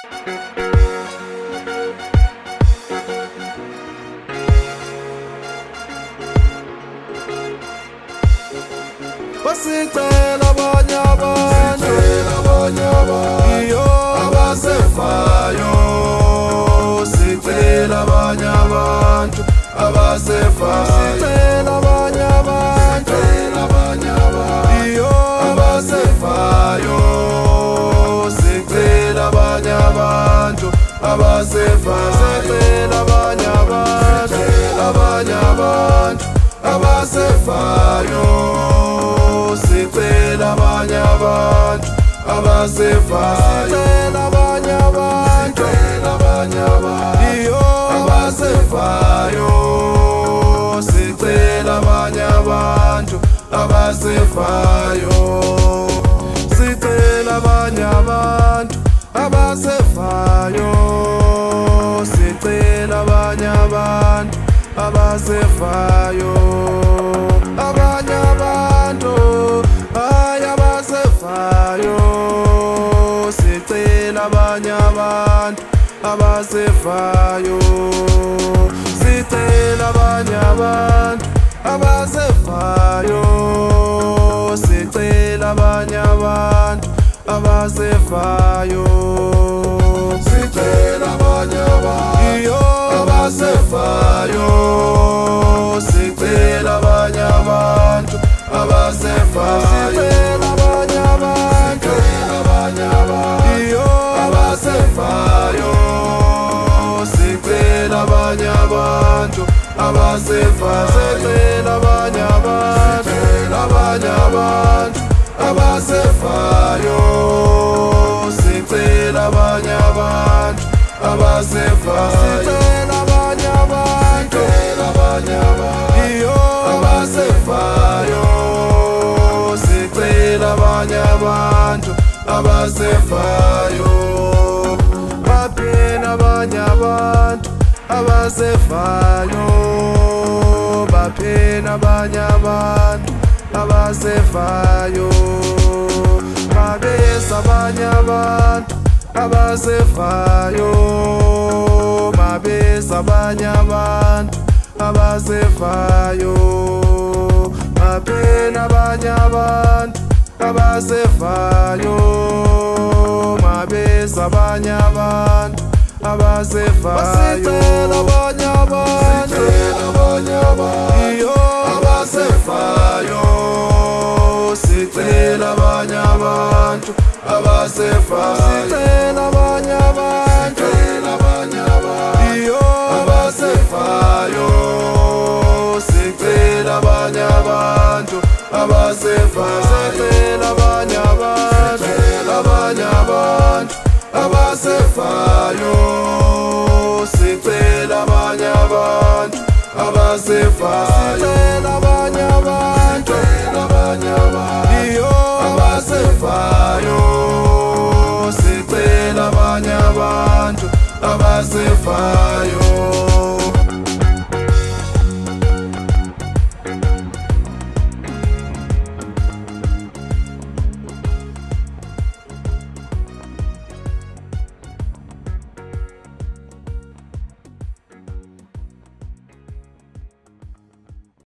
Basicela abanye abantu, iyo abasefayo. Sicela abanye abantu abasefayo. Sicela abanye abantu, iyo abasefayo. Sicela abanye abantu abasefayo. Sicela abanye abantu, abasefayo. Sicela abanye abantu abasefayo. Sicela abanye abantu, iyo abasefayo. Sicela abanye abantu abasefayo. Sicela abanye abantu abasefayo. Sicela abanye abantu abasefayo. Abanye abantu abasefayo. Sicela abanye abantu abasefayo. Sicela abanye abantu abasefayo. Sicela abanye abantu abasefayo. Sicela abanye abantu, iyo abasefayo. Sicela abanye abantu abasefayo. Sicela abanye abantu, iyo abasefayo. Sicela abanye abantu abasefayo. Sicela abanye abantu, abasefayo. Sicela abanye abantu abasefayo. Sicela abanye abantu, iyo abasefayo. Sicela abanye abantu abasefayo. Baphela abanye abantu abasefayo. Baphela abanye abantu abasefayo. Mabesa abanye abantu abasefayo. Mabesa abanye abantu abasefayo. Maphela abanye abantu abasefayo. Mabesa abanye abantu abasefayo. Basicela abanye abantu, iyo abasefayo. Sicela abanye abantu abasefayo. Sicela abanye abantu, iyo abasefayo. Sicela abanye abantu abasefayo. Sicela abanye abantu, abasefayo. Sicela abanye abantu abasefayo. Sicela abanye abantu, iyo abasefayo. Sicela abanye abantu abasefayo.